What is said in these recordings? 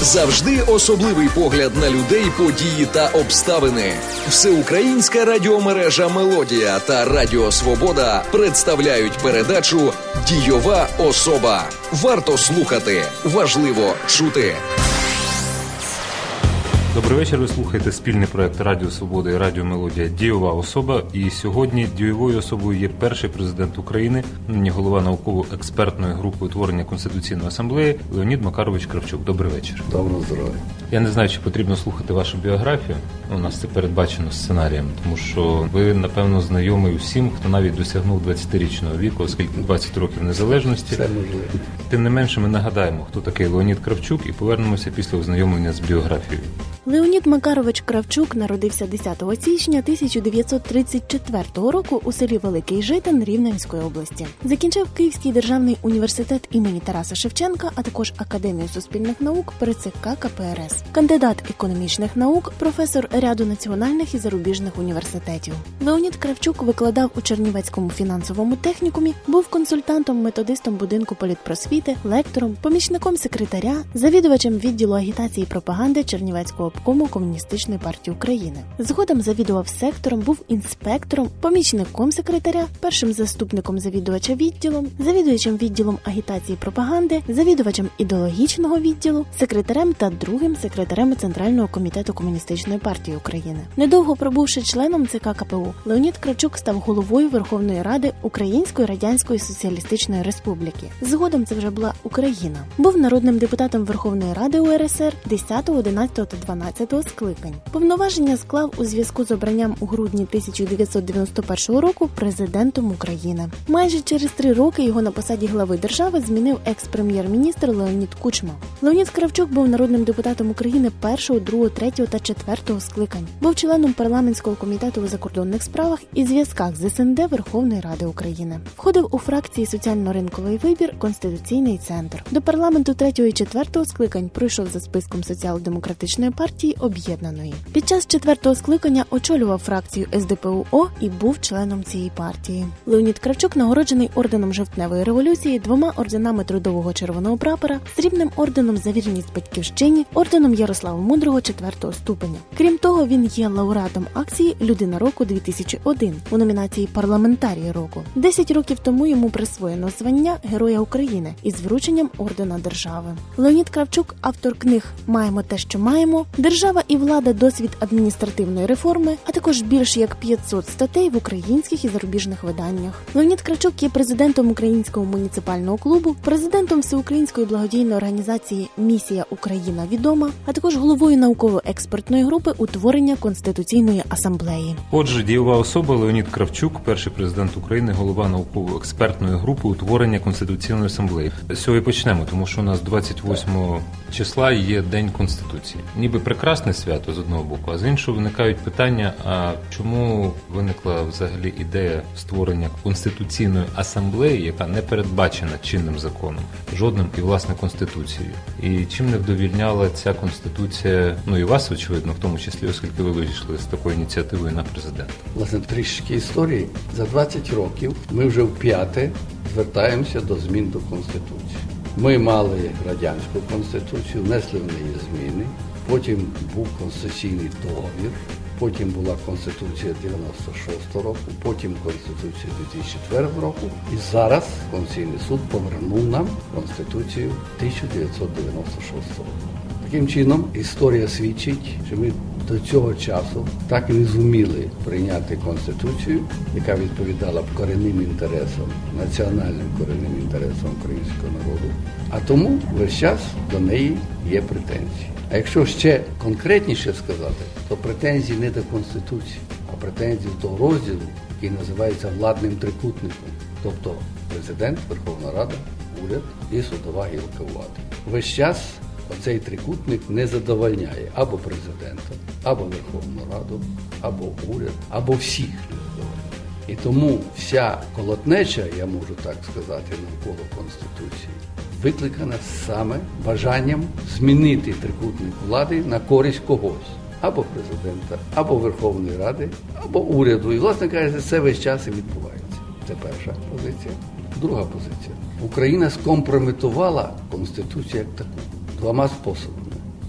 Завжди особливий погляд на людей, події та обставини. Всеукраїнська радіомережа «Мелодія» та Радіо Свобода представляють передачу «Дійова особа». Варто слухати, важливо чути. Добрий вечір, ви слухаєте спільний проект Радіо Свобода і Радіо Мелодія «Дійова особа». І сьогодні дійовою особою є перший президент України, нині голова науково-експертної групи утворення Конституційної асамблеї Леонід Макарович Кравчук. Добрий вечір. Доброго здоров'я. Я не знаю, чи потрібно слухати вашу біографію. У нас це передбачено сценарієм, тому що ви, напевно, знайомий усім, хто навіть досягнув 20-річного віку, оскільки 20 років незалежності. Це можливо. Тим не менше, ми нагадаємо, хто такий Леонід Кравчук, і повернемося після ознайомлення з біографією. Леонід Макарович Кравчук народився 10 січня 1934 року у селі Великий Житин Рівненської області. Закінчив Київський державний університет імені Тараса Шевченка, а також Академію суспільних наук при ЦК КПРС. Кандидат економічних наук, професор ряду національних і зарубіжних університетів. Леонід Кравчук викладав у Чернівецькому фінансовому технікумі, був консультантом-методистом будинку політпросвіти, лектором, помічником секретаря, завідувачем відділу агітації і пропаганди Чернівецького обкому Комуністичної партії України. Згодом завідував сектором, був інспектором, помічником секретаря, першим заступником завідувача відділом, завідувачем відділом агітації і пропаганди, завідувачем ідеологічного відділу, секретарем та другим секретарем Центрального комітету Комуністичної партії України. Недовго пробувши членом ЦК КПУ, Леонід Кравчук став головою Верховної Ради Української Радянської Соціалістичної Республіки. Згодом це вже була Україна. Був народним депутатом Верховної Ради УРСР 10, 11 та 12 скликань. Повноваження склав у зв'язку з обранням у грудні 1991 року президентом України. Майже через 3 роки його на посаді глави держави змінив екс-прем'єр-міністр Леонід Кучма. Леонід Кравчук був народним депутатом України 1, 2, 3 та 4 скликань. Був членом парламентського комітету у закордонних справах і зв'язках з СНД Верховної Ради України. Входив у фракції «Соціально-ринковий вибір», «Конституційний центр». До парламенту 3 і 4 скликань пройшов за списком Соціал-демократичної партії Об'єднаної. Під час 4 скликання очолював фракцію СДПУ-О і був членом цієї партії. Леонід Кравчук нагороджений орденом Жовтневої революції, 2 орденами Трудового червоного прапора, срібним орденом за вірність батьківщині, орденом Ярослава Мудрого 4 ступеня. Крім того, він є лауреатом акції «Людина року-2001» у номінації «Парламентарій року». 10 років тому йому присвоєно звання Героя України із врученням ордена держави. Леонід Кравчук – автор книг «Маємо те, що маємо», «Держава і влада. Досвід адміністративної реформи», а також більш як 500 статей в українських і зарубіжних виданнях. Леонід Кравчук є президентом Українського муніципального клубу, президентом Всеукраїнської благодійної організації «Місія Україна відома», а також головою науково-експертної групи утворення Конституційної асамблеї. Отже, дійова особа Леонід Кравчук, перший президент України, голова науково-експертної групи утворення Конституційної асамблеї. З цього і почнемо, тому що у нас 28 числа є День Конституції. Ніби прекрасне свято з одного боку, а з іншого виникають питання, а чому виникла взагалі ідея створення Конституційної асамблеї, яка не передбачена чинним законом, жодним і, власне, Конституцією. І чим не вдовільняла ця Конституція, і вас, очевидно, в тому числі, оскільки ви вийшли з такою ініціативою на президента. Власне, трішки історії. За 20 років ми вже вп'яте звертаємося до змін до Конституції. Ми мали радянську Конституцію, внесли в неї зміни, потім був Конституційний договір, потім була Конституція 96 року, потім Конституція 2004 року, і зараз Конституційний суд повернув нам Конституцію 1996 року. Таким чином, історія свідчить, що ми до цього часу так і не зуміли прийняти Конституцію, яка відповідала б корінним інтересам, національним корінним інтересам українського народу. А тому весь час до неї є претензії. А якщо ще конкретніше сказати, то претензії не до Конституції, а претензії до розділу, який називається владним трикутником, тобто президент, Верховна Рада, уряд і судова гілка влади. Весь час оцей трикутник не задовольняє або президента, або Верховну Раду, або уряд, або всіх не задовольняє. І тому вся колотнеча, я можу так сказати, навколо Конституції, викликана саме бажанням змінити трикутник влади на користь когось. Або президента, або Верховної Ради, або уряду. І, власне кажучи, це весь час і відбувається. Це перша позиція. Друга позиція. Україна скомпрометувала Конституцію як таку. 2 способами.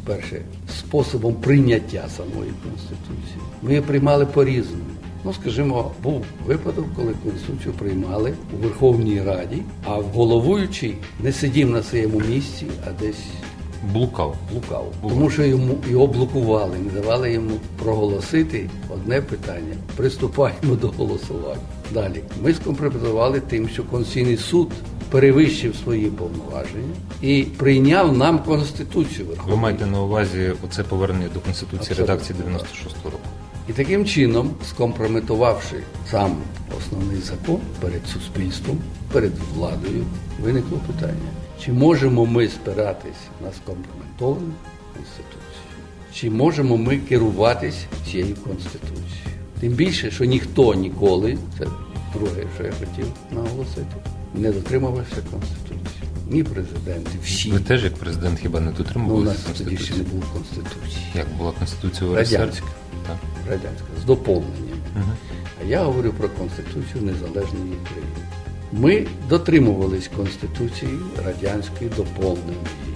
перше, способом прийняття самої Конституції. Ми її приймали по-різному. Скажімо, був випадок, коли Конституцію приймали у Верховній Раді, а головуючий не сидів на своєму місці, а десь блукав. Тому що його блокували, не давали йому проголосити одне питання. Приступаємо до голосування. Далі. Ми скомпрометували тим, що Конституційний суд перевищив свої повноваження і прийняв нам Конституцію Верховної. Ви маєте на увазі оце повернення до Конституції редакції 96-го року? І таким чином, скомпрометувавши сам основний закон перед суспільством, перед владою, виникло питання, чи можемо ми спиратись на скомпрометовану Конституцію, чи можемо ми керуватись цією Конституцією. Тим більше, що ніхто ніколи, це друге, що я хотів наголосити, не дотримувався Конституції. Ні президенти, всі. Ви теж, як президент, хіба не дотримувалися у нас Конституції? тоді ще не було Конституції. Як була Конституція УРСР? Радянська. Так. Радянська, з доповненням. А я говорю про Конституцію Незалежної України. Ми дотримувались Конституції радянської, доповненої.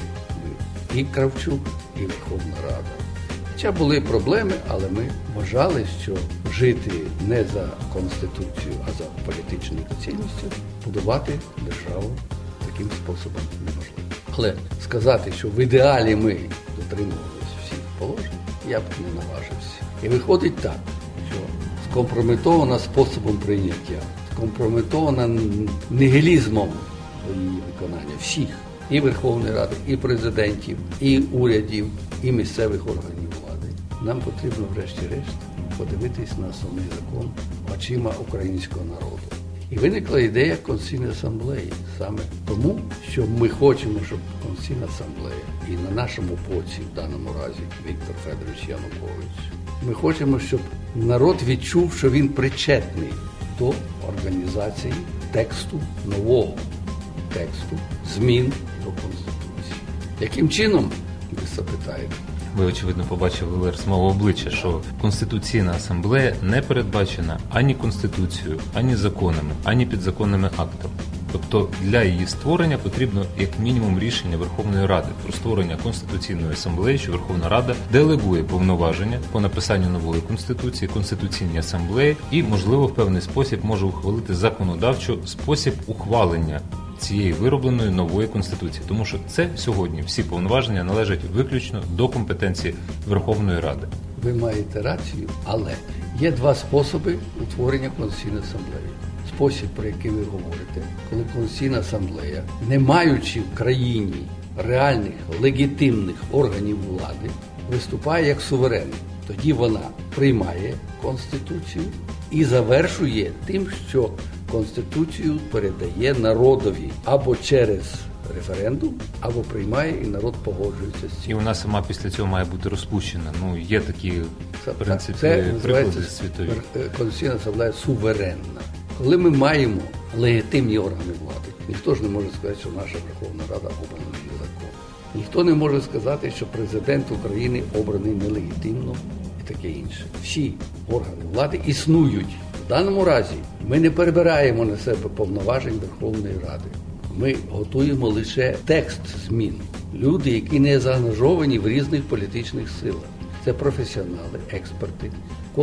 І Кравчук, і Верховна Рада. Хоча були проблеми, але ми вважали, що жити не за Конституцію, а за політичною цінністю, будувати державу таким способом неможливо. Але сказати, що в ідеалі ми дотримувалися всіх положень, я б не наважився. І виходить так, що скомпрометована способом прийняття, скомпрометована нігілізмом її виконання всіх, і Верховної Ради, і президентів, і урядів, і місцевих органів влади. Нам потрібно, врешті-решт, подивитись на основний закон очима українського народу. І виникла ідея Конституційної асамблеї. Саме тому, що ми хочемо, щоб Конституційна асамблея, і на нашому боці, в даному разі, Віктор Федорович Янукович, ми хочемо, щоб народ відчув, що він причетний до організації тексту, нового тексту, змін до Конституції. Яким чином, ви запитаєте? Ви, очевидно, побачили вираз мого обличчя, що Конституційна асамблея не передбачена ані Конституцією, ані законами, ані підзаконними актами. Тобто для її створення потрібно як мінімум рішення Верховної Ради про створення Конституційної асамблеї, що Верховна Рада делегує повноваження по написанню нової Конституції, Конституційній асамблеї і, можливо, в певний спосіб може ухвалити законодавчо спосіб ухвалення цієї виробленої нової Конституції. Тому що це сьогодні всі повноваження належать виключно до компетенції Верховної Ради. Ви маєте рацію, але є два способи утворення Конституційної асамблеї. Спосіб, про який ви говорите, коли Конституційна асамблея, не маючи в країні реальних, легітимних органів влади, виступає як суверен. Тоді вона приймає Конституцію і завершує тим, що Конституцію передає народові або через референдум, або приймає і народ погоджується з цим. І вона сама після цього має бути розпущена. Є такі, в принципі, приклади світові. Конституційна асамблея суверенна. Коли ми маємо легітимні органи влади, ніхто ж не може сказати, що наша Верховна Рада обрана незаконно. Ніхто не може сказати, що президент України обраний нелегітимно і таке інше. Всі органи влади існують. В даному разі ми не перебираємо на себе повноважень Верховної Ради. Ми готуємо лише текст змін. Люди, які не заангажовані в різних політичних силах. Це професіонали, експерти,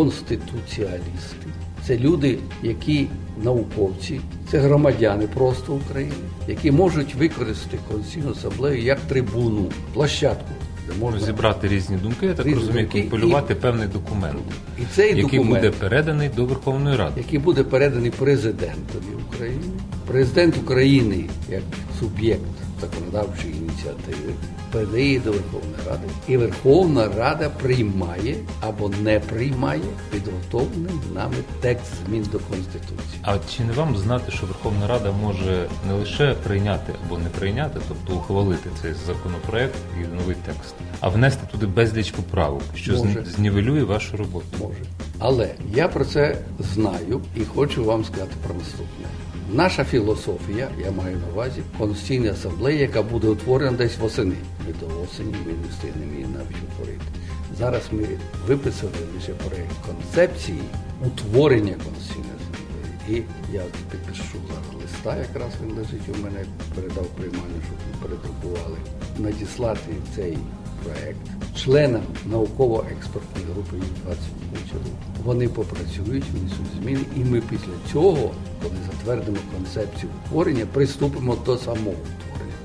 конституціалісти. Це люди, які науковці, це громадяни просто України, які можуть використати Конституційну асамблею як трибуну, площадку, де можна зібрати різні думки, я так розумію, компілювати певний документ, і цей який документ буде переданий до Верховної Ради. Який буде переданий президентові України. Президент України, як суб'єкт законодавчої ініціативи, передає до Верховної Ради. І Верховна Рада приймає або не приймає підготовлений нами текст змін до Конституції. А чи не вам знати, що Верховна Рада може не лише прийняти або не прийняти, тобто ухвалити цей законопроект і новий текст, а внести туди безліч поправок, що знівелює вашу роботу? Може. Але я про це знаю і хочу вам сказати про наступне. Наша філософія, я маю на увазі, Конституційна асамблея, яка буде утворена десь восени. Ми до осені ми не встигнемо її навіть утворити. Зараз ми виписали лише проєкт концепції утворення Конституційної асамблеї. І я підпишу зараз листа, якраз він лежить у мене, передав приймальню, щоб ми передрукували, надіслати цей проект, членам науково-експертної групи їх 20 чоловік. Вони попрацюють, внесуть зміни, і ми після цього, коли затвердимо концепцію утворення, приступимо до самого утворення.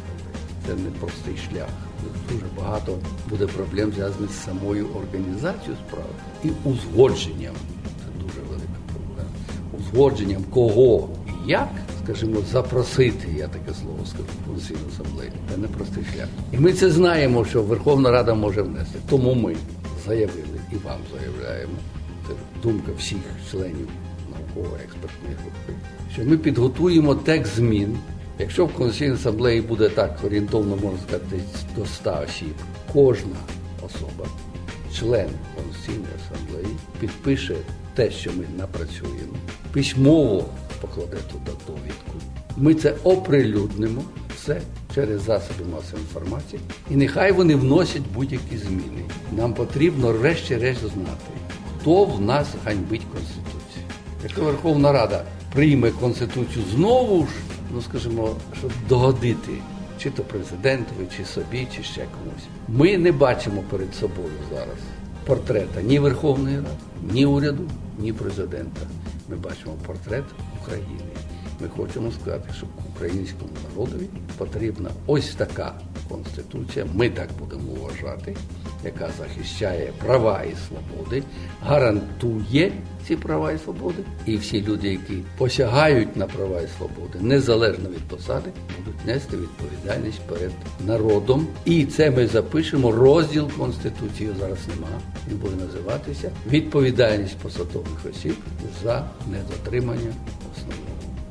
Це не простий шлях. Дуже багато буде проблем зв'язаних з самою організацією справи і узгодженням. Це дуже велика проблема. Узгодженням кого і як, скажімо, запросити, я таке слово скажу, Конституційну асамблею. Це не простий шлях. І ми це знаємо, що Верховна Рада може внести. Тому ми заявили і вам заявляємо, це думка всіх членів науково-експертної групи, що ми підготуємо текст змін. Якщо в Конституційній асамблеї буде так орієнтовно, можна сказати, до 100 осіб, кожна особа, член Конституційної асамблеї, підпише те, що ми напрацюємо, письмово покладе туди довідку. Ми це оприлюднимо, все через засоби масової інформації, і нехай вони вносять будь-які зміни. Нам потрібно врешті-решт знати, хто в нас ганьбить Конституцію. Якщо Верховна Рада прийме Конституцію знову ж, скажімо, щоб догодити чи то президентові, чи собі, чи ще комусь. Ми не бачимо перед собою зараз портрета ні Верховної Ради, ні уряду, ні президента. Ми бачимо портрет України. Ми хочемо сказати, що українському народові потрібна ось така Конституція, ми так будемо вважати, яка захищає права і свободи, гарантує ці права і свободи, і всі люди, які посягають на права і свободи, незалежно від посади, будуть нести відповідальність перед народом. І це ми запишемо, розділ Конституції зараз немає, він буде називатися «Відповідальність посадових осіб за недотримання основного».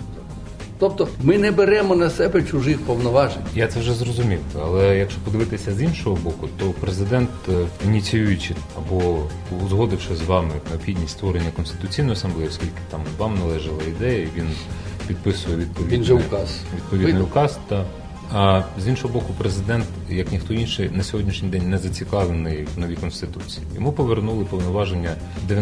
Тобто ми не беремо на себе чужих повноважень. Я це вже зрозумів, але якщо подивитися з іншого боку, то президент, ініціюючи або узгодивши з вами необхідність створення Конституційної асамблеї, оскільки там вам належала ідея, він підписує відповідний указ. А з іншого боку, президент, як ніхто інший, на сьогоднішній день не зацікавлений в новій Конституції. Йому повернули повноваження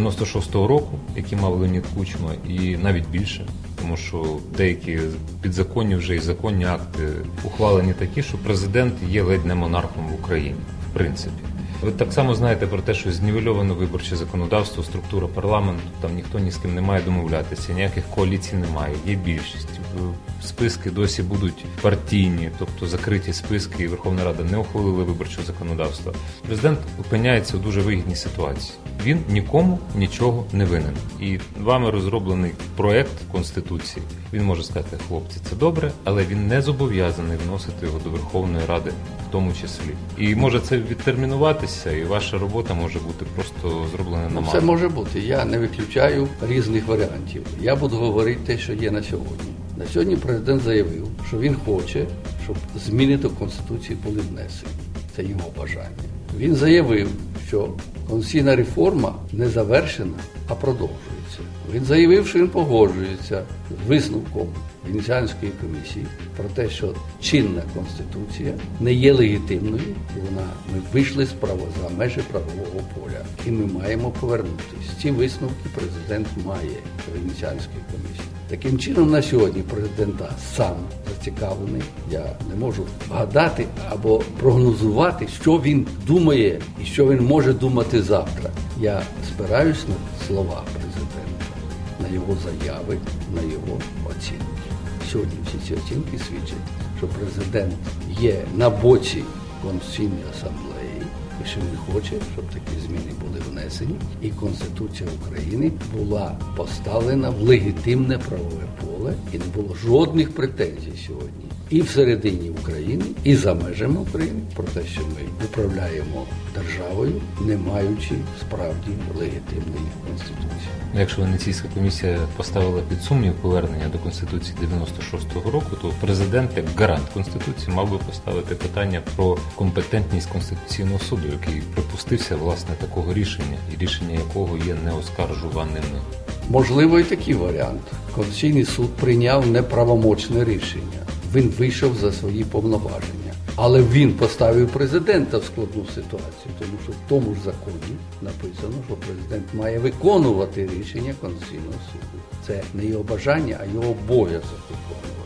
96-го року, які мав Леонід Кучма, і навіть більше. Тому що деякі підзаконні вже і законні акти ухвалені такі, що президент є ледь не монархом в Україні, в принципі. Ви так само знаєте про те, що знівельовано виборче законодавство, структура парламенту, там ніхто ні з ким не має домовлятися, ніяких коаліцій немає, є більшість. Списки досі будуть партійні, тобто закриті списки, і Верховна Рада не ухвалила виборчого законодавства. Президент опиняється у дуже вигідній ситуації. Він нікому нічого не винен. І вами розроблений проект Конституції, він може сказати, хлопці, це добре, але він не зобов'язаний вносити його до Верховної Ради в тому числі. І може це відтермінуватися, і ваша робота може бути просто зроблена на Це може бути. Я не виключаю різних варіантів. Я буду говорити те, що є на сьогодні. На сьогодні президент заявив, що він хоче, щоб зміни до Конституції були внесені. Це його бажання. Він заявив, що конституційна реформа не завершена, а продовжується. Він заявив, що він погоджується з висновком Венеціанської комісії про те, що чинна Конституція не є легітимною, і ми вийшли за межі правового поля. І ми маємо повернутися. Ці висновки президент має Венеціанської комісії. Таким чином, на сьогодні президента сам зацікавлений. Я не можу гадати або прогнозувати, що він думає і що він може думати завтра. Я спираюсь на слова президента, на його заяви, на його оцінки. Сьогодні всі ці оцінки свідчать, що президент є на боці Конституційної асамблеї, і що він хоче, щоб такі зміни були внесені, і Конституція України була поставлена в легітимне правове поле, і не було жодних претензій сьогодні і всередині України, і за межами України про те, що ми управляємо державою, не маючи справді легітимної Конституції. Якщо Венеційська комісія поставила під сумнів повернення до Конституції 96-го року, то президент, як гарант Конституції, мав би поставити питання про компетентність Конституційного суду, який припустився, власне, такого рішення, і рішення якого є неоскаржуваними. Можливо, і такий варіант. Конституційний суд прийняв неправомочне рішення. Він вийшов за свої повноваження. Але він поставив президента в складну ситуацію, тому що в тому ж законі написано, що президент має виконувати рішення Конституційного суду. Це не його бажання, а його обов'язок виконувати.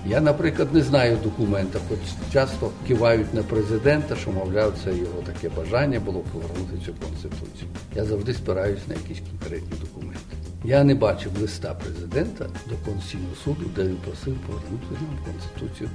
Я, наприклад, не знаю документа, хоч часто кивають на президента, що, мовляв, це його таке бажання було повернути цю Конституцію. Я завжди спираюсь на якісь конкретні документи. Я не бачив листа президента до Конституційного суду, де він просив повернути нам Конституцію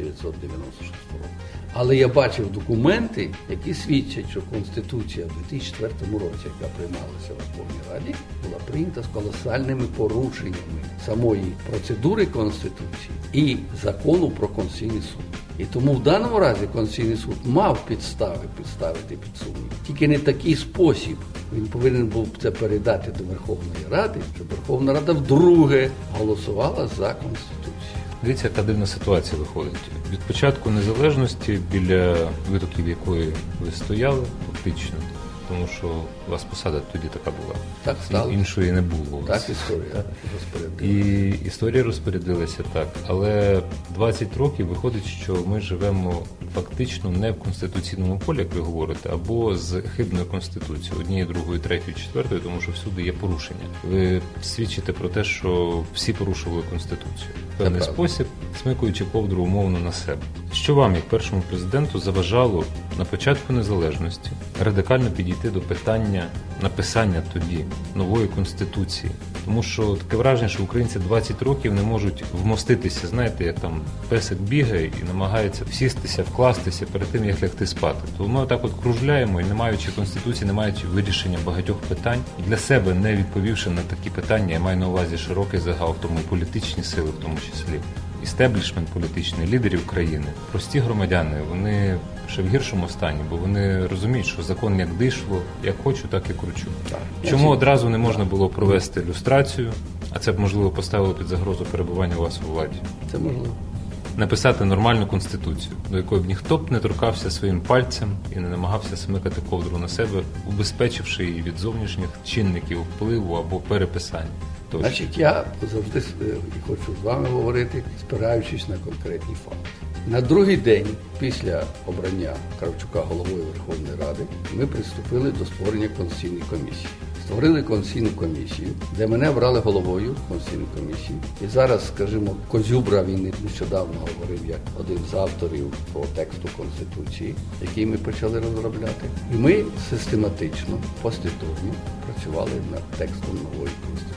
1996 року. Але я бачив документи, які свідчать, що Конституція в 2004 році, яка приймалася в Верховній Раді, була прийнята з колосальними порушеннями самої процедури Конституції і закону про Конституційний суд. І тому в даному разі Конституційний суд мав підстави підставити під сумнів. Тільки не такий спосіб. Він повинен був це передати до Верховної Ради, щоб Верховна Рада вдруге голосувала за Конституцію. Дивіться, яка дивна ситуація виходить. Від початку незалежності, біля витоків якої ви стояли, фактично, тому що у вас посада тоді така була. Так стало. Іншої не було. Так історія розпорядилася. І історія розпорядилася так. Але 20 років виходить, що ми живемо фактично не в конституційному полі, як ви говорите, або з хибною конституцією, однією, другою, третьою, четвертою, тому що всюди є порушення. Ви свідчите про те, що всі порушували конституцію. В певний спосіб, смикуючи ковдру умовно на себе. Що вам, як першому президенту, заважало на початку незалежності радикально підійти до питання написання тоді нової Конституції? Тому що таке враження, що українці 20 років не можуть вмоститися, знаєте, як там песик бігає і намагається всістися, вкластися перед тим, як лягти спати. То ми отак от кружляємо і, не маючи Конституції, не маючи вирішення багатьох питань, для себе не відповівши на такі питання, я маю на увазі широкий загал, в тому і політичні сили в тому числі, істеблішмент політичний, лідерів країни, прості громадяни, вони ще в гіршому стані, бо вони розуміють, що закон як дишло, як хочу, так і кручу. Чому одразу не можна було провести люстрацію, а це б, можливо, поставило під загрозу перебування у вас у владі? Це можливо. Написати нормальну Конституцію, до якої б ніхто б не торкався своїм пальцем і не намагався смикати ковдру на себе, убезпечивши її від зовнішніх чинників впливу або переписання. Значить, я завжди хочу з вами говорити, спираючись на конкретні факти. На другий день після обрання Кравчука головою Верховної Ради ми приступили до створення Конституційної комісії. Створили Конституційну комісію, де мене обрали головою Конституційної комісії. І зараз, скажімо, Козюбра, він нещодавно говорив як один з авторів по тексту Конституції, який ми почали розробляти. І ми систематично, послідовно працювали над текстом нової Конституції,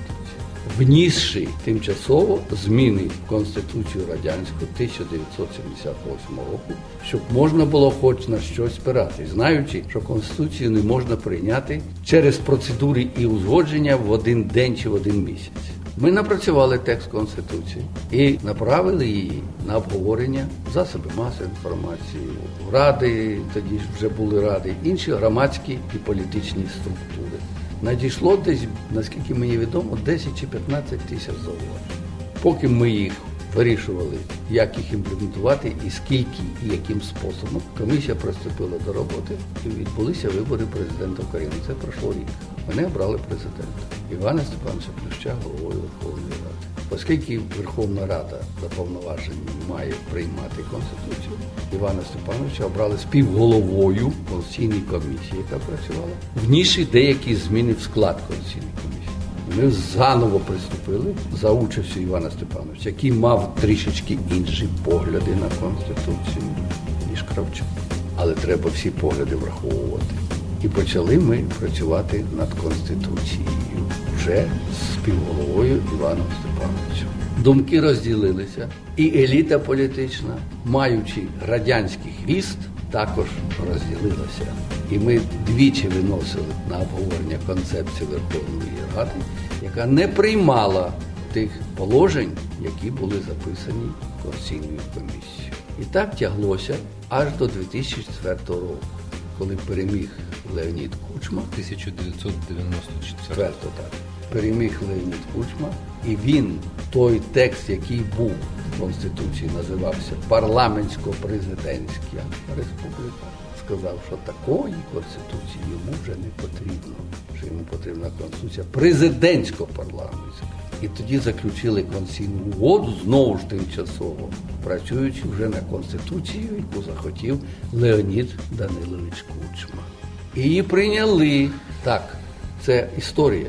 внісши тимчасово зміни в Конституцію радянську 1978 року, щоб можна було хоч на щось спиратись, знаючи, що Конституцію не можна прийняти через процедури і узгодження в один день чи в один місяць. Ми напрацювали текст Конституції і направили її на обговорення в засоби масової інформації, в ради, тоді ж вже були ради, інші громадські і політичні структури. Надійшло десь, наскільки мені відомо, 10 чи 15 тисяч зауважень. Поки ми їх вирішували, як їх імплементувати і скільки і яким способом, комісія приступила до роботи і відбулися вибори президента України. Це пройшло рік. Мене обрали президента Івана Степановича Плюща головою Верховної Ради. Оскільки Верховна Рада за повноваженням має приймати Конституцію, Івана Степановича обрали співголовою Конституційної комісії, яка працювала, внісши деякі зміни в склад Конституційної комісії. Ми заново приступили за участю Івана Степановича, який мав трішечки інші погляди на Конституцію, ніж Кравчук. Але треба всі погляди враховувати. І почали ми працювати над Конституцією вже з співголовою Іваном Степановичем. Думки розділилися, і еліта політична, маючи радянський хвіст, також розділилася. І ми двічі виносили на обговорення концепції Верховної Ради, яка не приймала тих положень, які були записані Конституційною комісією. І так тяглося аж до 2004 року, коли переміг Леонід Кучма. 1994. Так. Переміг Леонід Кучма, і він, той текст, який був в Конституції, називався парламентсько-президентська республіка, сказав, що такої Конституції йому вже не потрібно, що йому потрібна Конституція президентсько-парламентська. І тоді заключили Конституційну угоду, знову ж тимчасово, працюючи вже на Конституцію, яку захотів Леонід Данилович Кучма. І її прийняли. Так, це історія.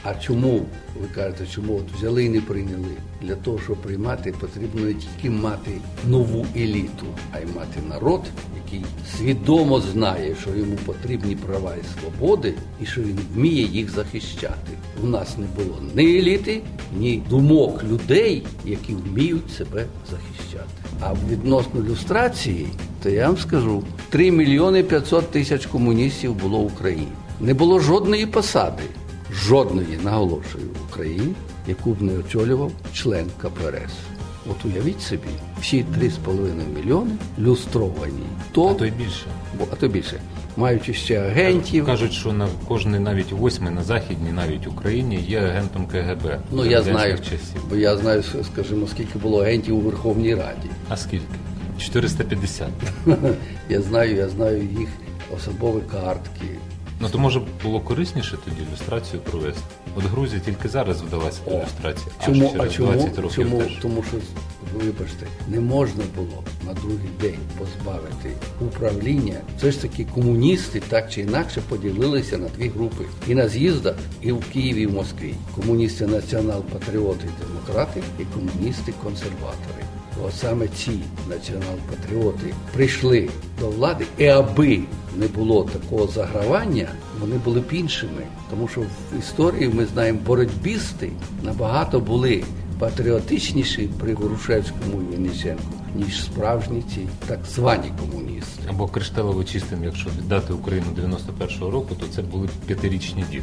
А чому, ви кажете, чому от взяли і не прийняли? Для того, щоб приймати, потрібно не тільки мати нову еліту, а й мати народ, який свідомо знає, що йому потрібні права і свободи, і що він вміє їх захищати. У нас не було ні еліти, ні думок людей, які вміють себе захищати. А відносно люстрації, то я вам скажу, 3 мільйони 500 тисяч комуністів було в Україні. Не було жодної посади, жодної, наголошую, в Україні, яку б не очолював член КПРС. От уявіть собі, всі 3,5 мільйони люстровані. А то й більше. А то більше. Маючи ще агентів. Кажуть, що на кожний, навіть 8-й на Західній, навіть Україні, є агентом КГБ. Ну, я знаю, бо я знаю, скажімо, скільки було агентів у Верховній Раді. А скільки? 450. Я знаю їх особові картки. Ну, то, може, було корисніше тоді ілюстрацію провести? От Грузія тільки зараз вдалася до ілюстрації, чому? А через 20 років теж. Тому що, вибачте, не можна було на другий день позбавити управління. Все ж таки комуністи так чи інакше поділилися на дві групи. І на з'їздах, і в Києві, і в Москві. Комуністи націонал-патріоти і демократи, і комуністи-консерватори. От саме ці націонал-патріоти прийшли до влади, і аби не було такого загравання, вони були б іншими. Тому що в історії, ми знаємо, боротьбісти набагато були патріотичніші при Грушевському і Винниченку, ніж справжні ці так звані комуністи. Або кришталево чистим, якщо віддати Україну 91-го року, то це були 5-річні діти.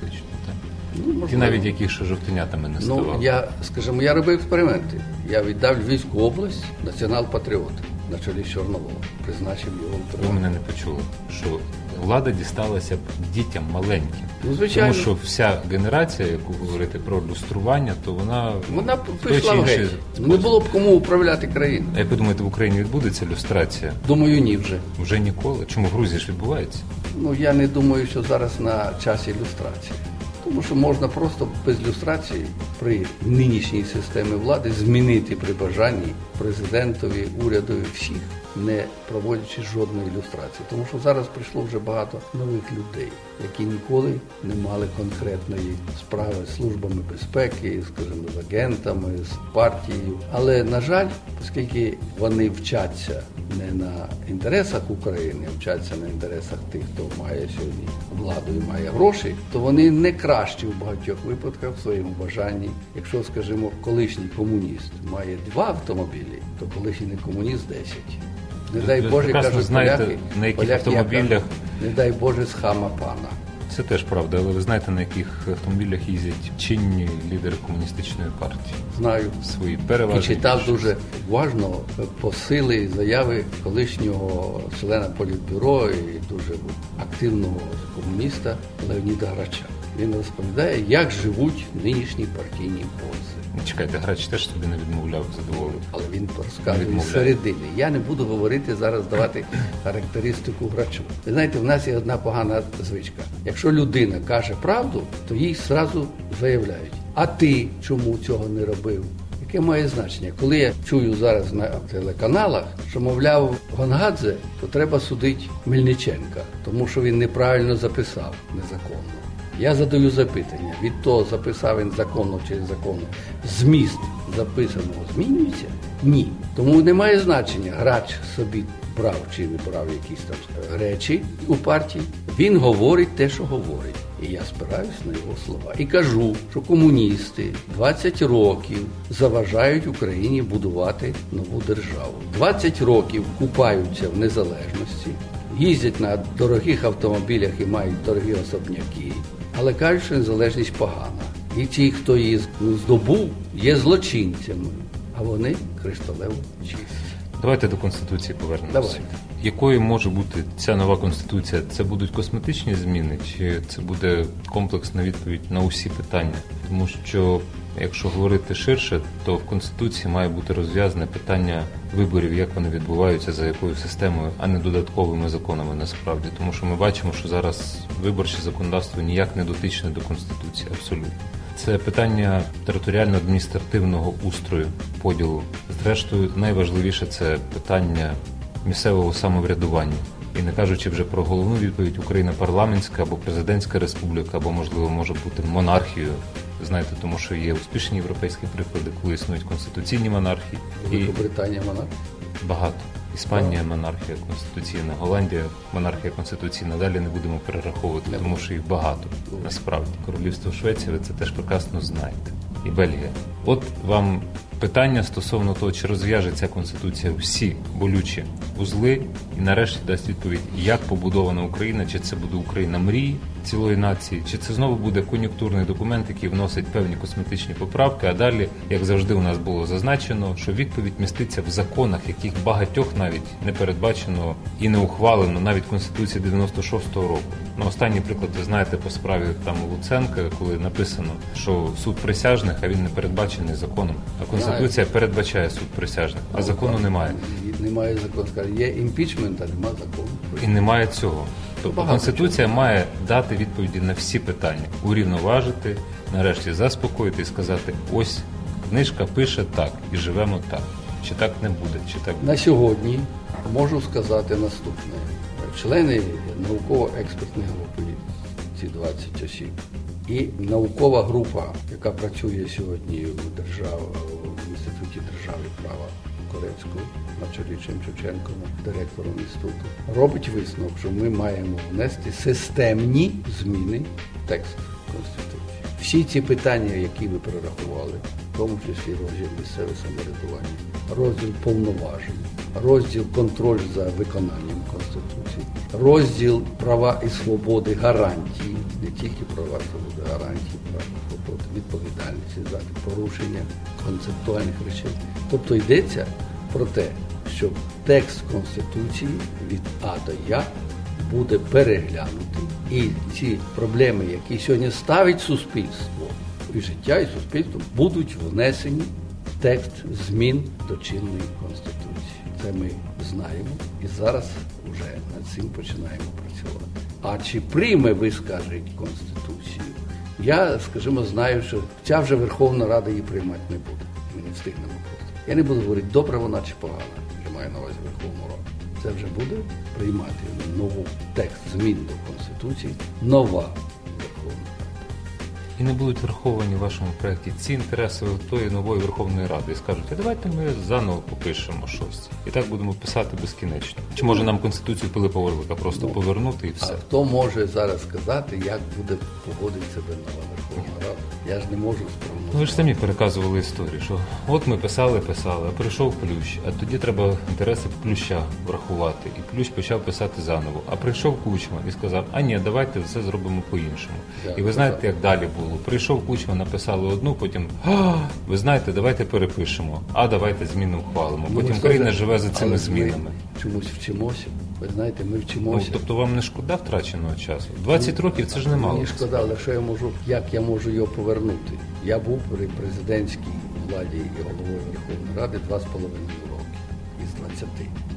Ті навіть яких ще жовтенятами не ставали. Ну, я робив експерименти. Я віддав Львівську область націонал-патріоти на чолі з Чорноволом. Призначив його. Ви мене не почули, що влада дісталася б дітям маленьким. Ну, звичайно. Тому що вся генерація, яку говорите про люстрування, то вона пішла в геть. Не було б кому управляти країною. А як ви думаєте, в Україні відбудеться люстрація? Думаю, ні вже. Вже ніколи? Чому в Грузії ж відбувається? Ну, я не думаю, що зараз на часі люстрації. Тому що можна просто без люстрації при нинішній системі влади змінити при бажанні президентові, урядові, всіх, не проводячи жодної люстрації. Тому що зараз прийшло вже багато нових людей, які ніколи не мали конкретної справи з службами безпеки, скажімо, з агентами, з партією. Але, на жаль, оскільки вони вчаться не на інтересах України, а вчаться на інтересах тих, хто має сьогодні владу і має гроші, то вони не кращі в багатьох випадках в своєму бажанні. Якщо, скажімо, колишній комуніст має 2 автомобілі, то колишній не комуніст 10. Не дай Боже, кажуть знаєте, на яких автомобілях... Не дай Боже, з хама пана. Це теж правда, але ви знаєте, на яких автомобілях їздять чинні лідери комуністичної партії? Знаю. Свої переважні. І читав дуже уважно посили заяви колишнього члена Політбюро і дуже активного комуніста Леоніда Грача. Він розповідає, як живуть нинішні партійні боси. Чекайте, Грач теж собі не відмовляв задоволення. Але він розказує з середини. Я не буду говорити зараз, давати характеристику Грачу. Ви знаєте, в нас є одна погана звичка. Якщо людина каже правду, то їй зразу заявляють. А ти чому цього не робив? Яке має значення? Коли я чую зараз на телеканалах, що, мовляв, Гонгадзе, то треба судити Мельниченка, тому що він неправильно записав, незаконно. Я задаю запитання, від того, записав він законно чи незаконно, зміст записаного змінюється? Ні. Тому немає значення, Грач собі брав чи не брав якісь там речі у партії. Він говорить те, що говорить. І я спираюсь на його слова. І кажу, що комуністи 20 років заважають Україні будувати нову державу. 20 років купаються в незалежності, їздять на дорогих автомобілях і мають дорогі особняки. Але кажуть, що незалежність погана. І ті, хто її здобув, є злочинцями. А вони кришталево чисті. Давайте до Конституції повернемося. Давайте. Якою може бути ця нова Конституція? Це будуть косметичні зміни, чи це буде комплексна відповідь на усі питання? Тому що, якщо говорити ширше, то в Конституції має бути розв'язане питання виборів, як вони відбуваються, за якою системою, а не додатковими законами насправді. Тому що ми бачимо, що зараз виборче законодавство ніяк не дотичне до Конституції, абсолютно. Це питання територіально-адміністративного устрою, поділу. Зрештою, найважливіше – це питання місцевого самоврядування. І не кажучи вже про головну відповідь, Україна парламентська або президентська республіка, або, можливо, може бути монархією. Знаєте, тому що є успішні європейські приклади, коли існують конституційні монархії. Великобританія монархія? Багато. Іспанія монархія конституційна, Голландія монархія конституційна. Далі не будемо перераховувати, тому що їх багато. Насправді. Королівство Швеції, ви це теж прекрасно знаєте. І Бельгія. От вам питання стосовно того, чи розв'яже ця Конституція всі болючі вузли і нарешті дасть відповідь, як побудована Україна, чи це буде Україна мрії цілої нації, чи це знову буде кон'юнктурний документ, який вносить певні косметичні поправки, а далі, як завжди у нас було зазначено, що відповідь міститься в законах, яких багатьох навіть не передбачено і не ухвалено навіть Конституції 96-го року. Останній приклад ви знаєте по справі там Луценка, коли написано, що суд присяжних, а він не передбачений законом. А Конституція передбачає суд присяжних, а закону немає. Немає закону. Є імпічмент, а немає закону. І немає цього. Тобто Конституція має дати відповіді на всі питання, урівноважити, нарешті заспокоїти і сказати, ось книжка пише так і живемо так. Чи так не буде, чи так буде. На сьогодні можу сказати наступне. Члени науково-експертної групи, ці 20 осіб, і наукова група, яка працює сьогодні в Інституті держави права Корецького, на чолі Шевченком, директором інституту, робить висновок, що ми маємо внести системні зміни в текст Конституції. Всі ці питання, які ви перерахували, в тому числі розділ місцеве самоврядування, розділ повноважень, розділ контроль за виконанням Конституції, розділ права і свободи, гарантії, не тільки права і свободи, гарантії, права і свободи, відповідальності за порушення концептуальних речей. Тобто йдеться про те, що текст Конституції від А до Я буде переглянутий, і ці проблеми, які сьогодні ставить суспільство, і життя, і суспільство, будуть внесені в текст змін до чинної Конституції. Це ми знаємо і зараз вже над цим починаємо працювати. А чи прийме, ви скажете, Конституцію? Я, скажімо, знаю, що ця вже Верховна Рада її приймати не буде. Ми не встигнемо просто. Я не буду говорити, добра вона чи погана. Я маю на увазі Верховну Раду. Це вже буде приймати нову текст змін до Конституції, нова Верховна Рада. І не будуть враховані в вашому проєкті ці інтереси тої нової Верховної Ради. І скажуть, а давайте ми заново попишемо щось. І так будемо писати безкінечно. Чи може нам Конституцію Пилипа Орлика просто повернути і все? А хто може зараз сказати, як буде поводити себе нова Верховна Рада? Я ж не можу спрогнозувати. Ви ж самі переказували історію, що от ми писали, а прийшов Плющ, а тоді треба інтереси Плюща врахувати. І Плющ почав писати заново. А прийшов Кучма і сказав, а ні, давайте все зробимо по-іншому. І ви знаєте, як далі було? Прийшов Кучма, написали одну, потім, ви знаєте, давайте перепишемо, а давайте зміни ухвалимо. Потім країна живе за цими змінами. Ми чомусь вчимося. Ви знаєте, ми вчимося. Тобто вам не шкода втраченого часу? 20 років це ж немало. Мені шкода, але що як я можу його повернути? Я був при президентській владі і головою Верховної Ради 2,5 роки із 20.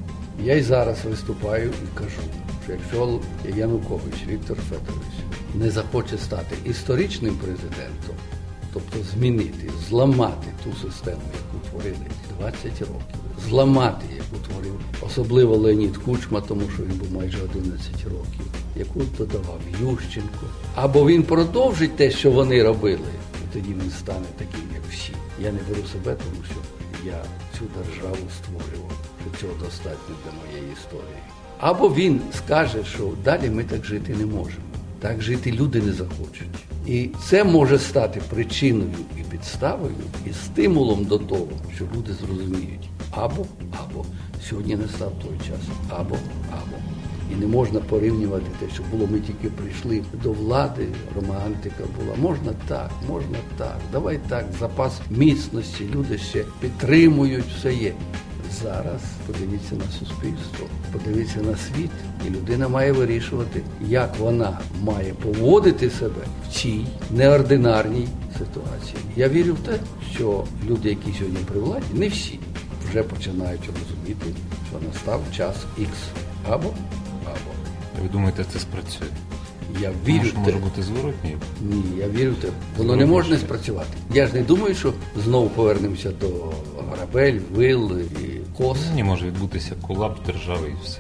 Я й зараз виступаю і кажу, що якщо Янукович Віктор Федорович не захоче стати історичним президентом, тобто змінити, зламати ту систему, яку творили 20 років, зламати, яку творив особливо Леонід Кучма, тому що він був майже 11 років, яку додавав Ющенко, або він продовжить те, що вони робили, і тоді він стане таким, як всі. Я не беру себе, тому що я цю державу створював, що цього достатньо для моєї історії. Або він скаже, що далі ми так жити не можемо. Так жити люди не захочуть. І це може стати причиною і підставою, і стимулом до того, що люди зрозуміють або. Сьогодні не став той час. Або. І не можна порівнювати те, що було, ми тільки прийшли до влади, романтика була. Можна так, давай так, запас міцності, люди ще підтримують, все є. Зараз подивіться на суспільство, подивіться на світ, і людина має вирішувати, як вона має поводити себе в цій неординарній ситуації. Я вірю в те, що люди, які сьогодні при владі, не всі, вже починають розуміти, що настав час Х. Або. Ви думаєте, це спрацює? Я вірю в те. Може бути зворотній? Ні, я вірю в те. Воно не може не спрацювати. Я ж не думаю, що знову повернемося до грабель, вил і кос. Ні, може відбутися колапс держави і все.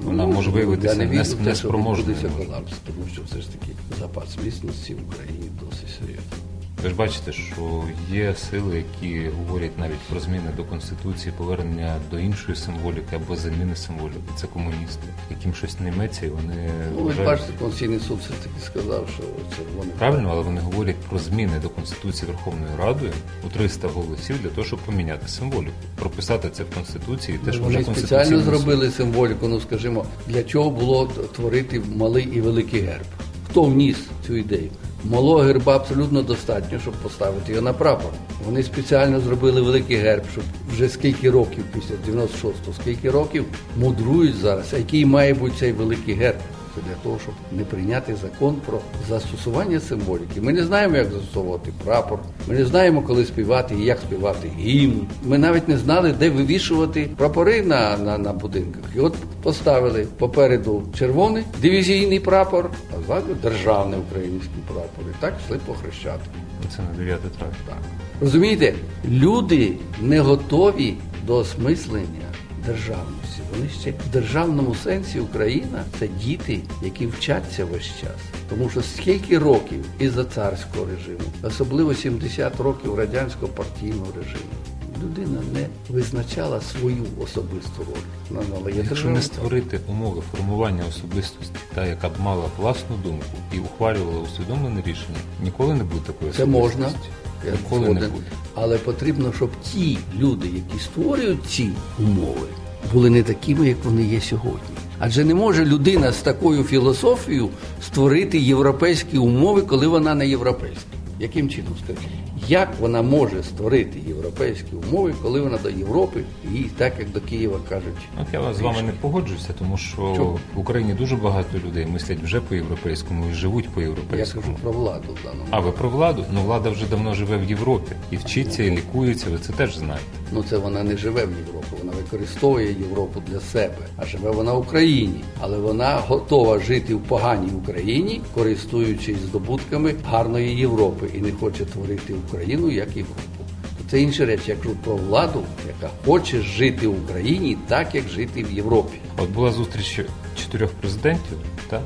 Вона може виявитися я не вірю в те, що неспроможною. відбудеться колапс, тому що все ж таки запас міцності в Україні досить серйозний. Ви ж бачите, що є сили, які говорять навіть про зміни до Конституції, повернення до іншої символіки або заміни символіки. Це комуністи, яким щось не йметься, і вони Ви вважають... бачите, Конституційний суд все-таки сказав, що червоний... Правильно, але вони говорять про зміни до Конституції Верховною Радою у 300 голосів для того, щоб поміняти символіку. Прописати це в Конституції. Те, що вже Вони Конституційний спеціально суд... зробили символіку, скажімо, для чого було творити малий і великий герб. Хто вніс цю ідею? Малого герба абсолютно достатньо, щоб поставити його на прапор. Вони спеціально зробили великий герб, щоб вже скільки років, після 96-го, скільки років мудрують зараз, а який має бути цей великий герб. Це для того, щоб не прийняти закон про застосування символіки. Ми не знаємо, як застосовувати прапор, ми не знаємо, коли співати і як співати гімн. Ми навіть не знали, де вивішувати прапори на будинках. І от поставили попереду червоний дивізійний прапор, а ззаду державний український прапор. І так йшли по Хрещатику. Це на 9 травня. Так. Розумієте, люди не готові до осмислення державності. Вони ще в державному сенсі Україна – це діти, які вчаться весь час. Тому що скільки років із-за царського режиму, особливо 70 років радянського партійного режиму, людина не визначала свою особисту роль. Якщо не створити умови формування особистості, та яка б мала власну думку і ухвалювала усвідомлене рішення, ніколи не буде такої це особистості. можна. Ніколи не буде. Але потрібно, щоб ті люди, які створюють ці умови, були не такими, як вони є сьогодні. Адже не може людина з такою філософією створити європейські умови, коли вона не європейська. Яким чином, скажіть? Як вона може створити європейські умови, коли вона до Європи і так, як до Києва кажуть? От я з вами не погоджуюся, тому що в Україні дуже багато людей мислять вже по-європейському і живуть по-європейському. Я кажу про владу в даному. А ви про владу? Ну, влада вже давно живе в Європі. І вчиться, і лікується, ви це теж знаєте. Ну, це вона не живе в Європі, вона використовує Європу для себе, а живе вона в Україні. Але вона готова жити в поганій Україні, користуючись здобутками гарної Європи, і не хоче творити Україну як Європу. Це інша реч, я кажу про владу, яка хоче жити в Україні так, як жити в Європі. От була зустріч 4 президентів, так?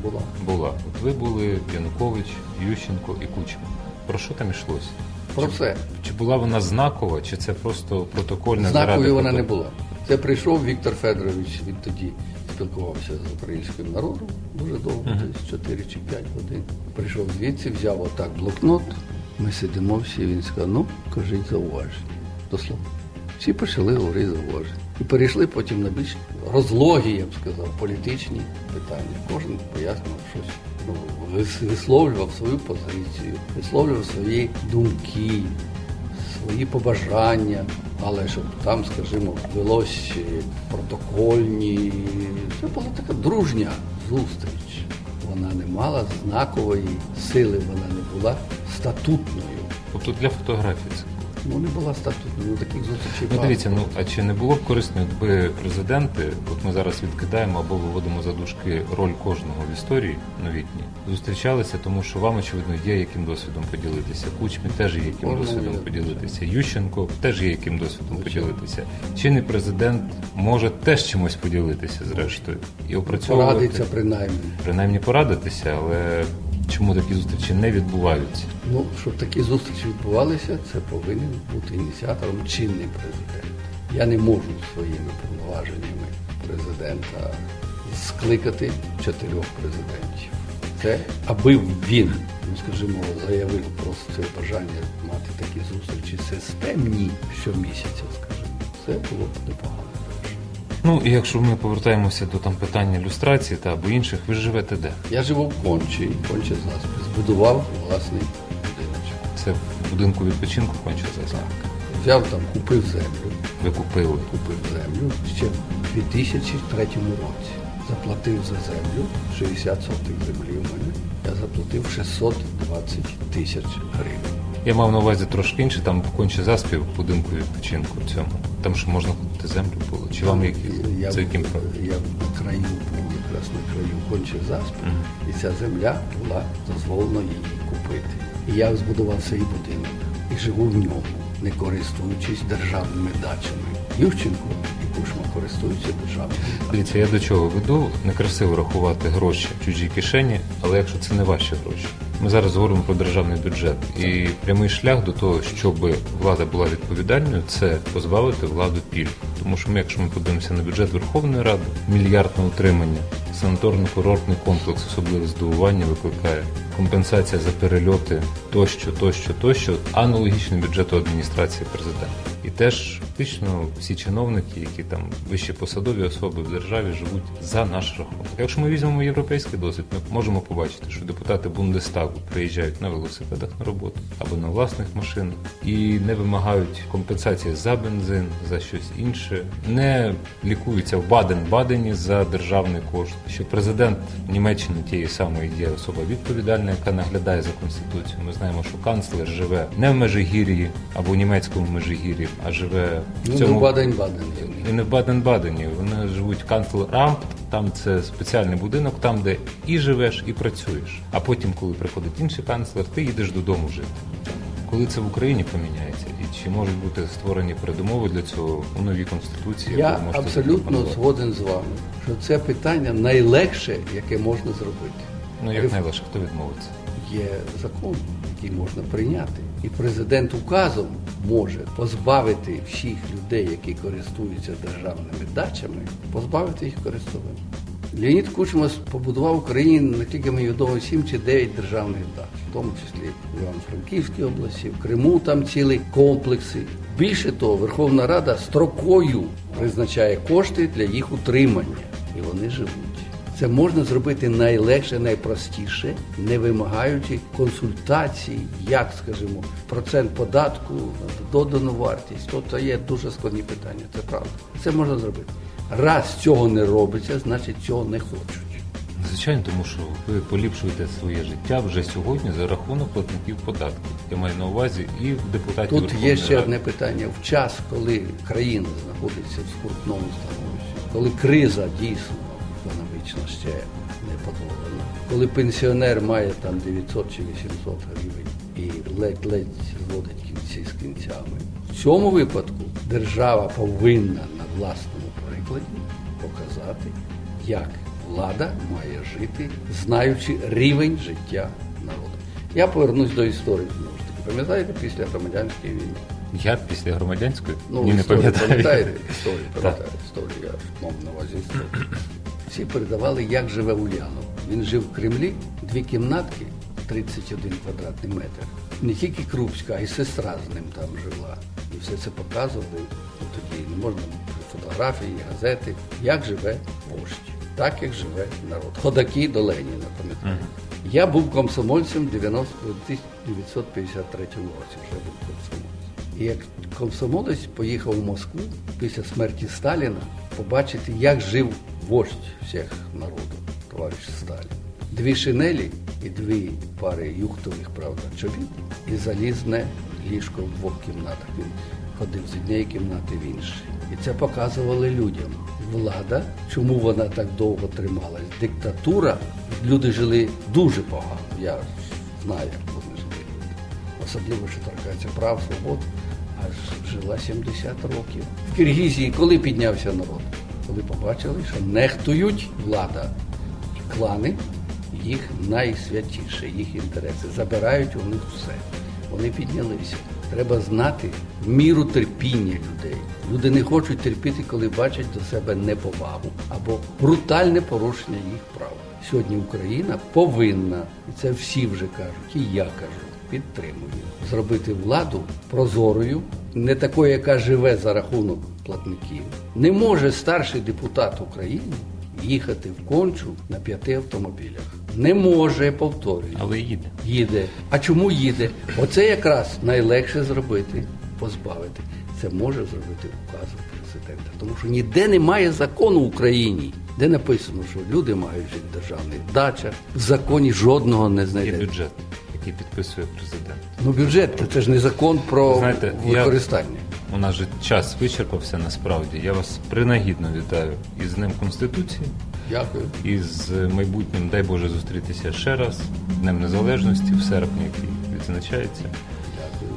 Була. От ви були Янукович, Ющенко і Кучма. Про що там йшлося? Про все. Чи була вона знакова, чи це просто протокольне? Знаковою вона не була. Це прийшов Віктор Федорович, він тоді спілкувався з українським народом дуже довго, десь 4 чи 5 годин. Прийшов звідси, взяв отак блокнот, ми сидимо всі, він сказав, ну, кажіть зауваження. Дословно. Всі почали говорити зауваження. І перейшли потім на більш розлогі, я б сказав, політичні питання. Кожен пояснював щось, висловлював свою позицію, висловлював свої думки, свої побажання, але щоб там, скажімо, велось протокольні. Це була така дружня зустріч. Вона не мала знакової сили, вона не була статутною. Тобто для фотографії це? Ну, не була статутною, таких зустрічей. Ну, дивіться, а чи не було б корисно, якби президенти, от ми зараз відкидаємо або виводимо за дужки роль кожного в історії новітній, зустрічалися, тому що вам, очевидно, є яким досвідом поділитися. Кучмі теж є яким досвідом поділитися. Ющенко теж є яким досвідом поділитися. Чинний президент може теж чимось поділитися, зрештою. І опрацьовувати. Порадиться принаймні. Принаймні порадитися, але чому такі зустрічі не відбуваються? Ну, щоб такі зустрічі відбувалися, це повинен бути ініціатором чинний президент. Я не можу своїми повноваженнями президента скликати 4 президентів. Це аби він, ну скажімо, заявив про своє бажання мати такі зустрічі системні щомісяця, скажімо, це було б непогано. Ну, і якщо ми повертаємося до там питання люстрації та або інших, ви живете де? Я живу в Кончі Заспі, збудував власний будиночок. Це в будинку відпочинку Конча Заспі? Так. Взяв там, купив землю. Ви купили? Купив землю ще в 2003 році. Заплатив за землю 60 сотих землі у мене. Я заплатив 620 тисяч гривень. Я мав на увазі трошки інше, там в Кончі Заспі, в будинку відпочинку цьому. Там що можна купити землю було? Чи вам Я це яким? Я на краю був, якраз на краю Кончі Заспі, і ця земля була дозволено її купити. І я збудував свій будинок і живу в ньому, не користуючись державними дачами. Ющенко і Кучма користується державою. Дивіться, я до чого веду. Некрасиво рахувати гроші в чужій кишені, але якщо це не ваші гроші. Ми зараз говоримо про державний бюджет. І прямий шлях до того, щоб влада була відповідальною, це позбавити владу пільг. Тому що якщо ми подивимося на бюджет Верховної Ради, мільярд на утримання, санаторно-курортний комплекс, особливе здивування викликає, компенсація за перельоти, тощо, аналогічний бюджету адміністрації президента. І теж фактично всі чиновники, які там вищі посадові особи в державі, живуть за наш рахунок. Якщо ми візьмемо європейський досвід, ми можемо побачити, що депутати Бундестагу приїжджають на велосипедах на роботу або на власних машинах і не вимагають компенсації за бензин, за щось інше, не лікуються в Баден-Бадені за державний кошт, що президент Німеччини тієї самої є особа відповідальна, яка наглядає за Конституцією. Ми знаємо, що канцлер живе не в Межигір'ї або в німецькому Межигір'ї, а живе в цьому... Не в Баден-Бадені. І не в Баден-Бадені. Вони живуть в канцлер-Амт, там це спеціальний будинок, там, де і живеш, і працюєш. А потім, коли приходить інший канцлер, ти їдеш додому жити. Коли це в Україні поміняється? І чи можуть бути створені передумови для цього у новій Конституції? Я абсолютно згоден з вами, що це питання найлегше, яке можна зробити. Ну, як найлегше, хто відмовиться? Є закон, який можна прийняти. І президент указом може позбавити всіх людей, які користуються державними дачами, позбавити їх користування. Леонід Кучма побудував в Україні, наскільки мені відомо, 7 чи 9 державних дач, в тому числі в Івано-Франківській області, в Криму там цілі комплекси. Більше того, Верховна Рада строкою призначає кошти для їх утримання, і вони живуть. Це можна зробити найлегше, найпростіше, не вимагаючи консультацій, як, скажімо, процент податку, додану вартість. Тобто є дуже складні питання, це правда. Це можна зробити. Раз цього не робиться, значить цього не хочуть. Звичайно, тому що ви поліпшуєте своє життя вже сьогодні за рахунок платників податків. Я маю на увазі і депутатів Тут Верховної є ще Ради. одне питання. В час, коли країна знаходиться в скрутному становищі, коли криза дійсно економічно ще не подолана, коли пенсіонер має там 900 чи 800 гривень і ледь зводить кінці з кінцями, в цьому випадку держава повинна на власному прикладі показати, як влада має жити, знаючи рівень життя народу. Я повернусь до історії, знову ж таки. Пам'ятаєте, після громадянської війни? Я після громадянської? Ні, не пам'ятаю. Пам'ятаєте? Історію, я мав на увазі історію. Всі передавали, як живе Ульянов. Він жив в Кремлі, 2 кімнатки, 31 квадратний метр. Не тільки Крупська, а й сестра з ним там жила. І все це показували. Тоді не можна фотографії, газети. Як живе вождь. Так, як живе народ. Ходаки до Леніна, пам'ятаю. Я був комсомольцем в 1953 році, вже був комсомольцем. І як комсомолець поїхав в Москву після смерті Сталіна побачити, як жив вождь всіх народу, товариш Сталін. 2 шинелі і 2 пари юхтових, правда, чобіт і залізне ліжко в 2 кімнатах. Він ходив з однієї кімнати в іншу. І це показували людям. Влада, чому вона так довго трималась? Диктатура, люди жили дуже погано. Я знаю, як вони жили. Особливо, що торкається прав, свобод, аж жила 70 років. В Киргизії коли піднявся народ? Коли побачили, що нехтують влада і клани, їх найсвятіше, їх інтереси. Забирають у них все. Вони піднялися. Треба знати міру терпіння людей. Люди не хочуть терпіти, коли бачать до себе неповагу або брутальне порушення їх прав. Сьогодні Україна повинна, і це всі вже кажуть, і я кажу, підтримую, зробити владу прозорою, не такою, яка живе за рахунок платників. Не може старший депутат України їхати в Кончу на 5 автомобілях. Не може, повторюю. Але їде. Їде. А чому їде? Оце якраз найлегше зробити, позбавити. Це може зробити указом президента. Тому що ніде немає закону в Україні, де написано, що люди мають жити в державних дачах. В законі жодного не знайдете. Є бюджет, який підписує президент. Ну бюджет, це ж не закон про використання. У нас же час вичерпався насправді. Я вас принагідно вітаю із Днем Конституції. Дякую. І з майбутнім, дай Боже, зустрітися ще раз. Днем Незалежності в серпні, який відзначається. Дякую.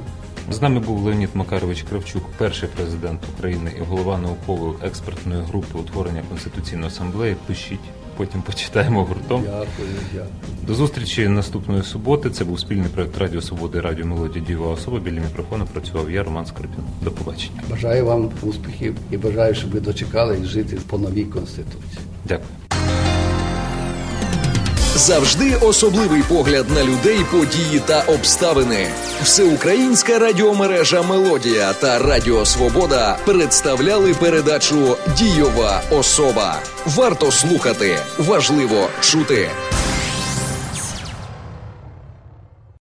З нами був Леонід Макарович Кравчук, перший президент України і голова наукової експертної групи утворення Конституційної асамблеї. Пишіть, потім почитаємо гуртом. Дякую. До зустрічі наступної суботи. Це був спільний проект Радіо Свобода і Радіо Мелодія «Дієва особа». Біля мікрофону працював я, Роман Скорпін. До побачення. Бажаю вам успіхів і бажаю, щоб ви дочекались жити по новій Конституції. Дякую. Завжди особливий погляд на людей, події та обставини. Всеукраїнська радіомережа «Мелодія» та Радіо Свобода представляли передачу «Дієва особа». Варто слухати, важливо чути.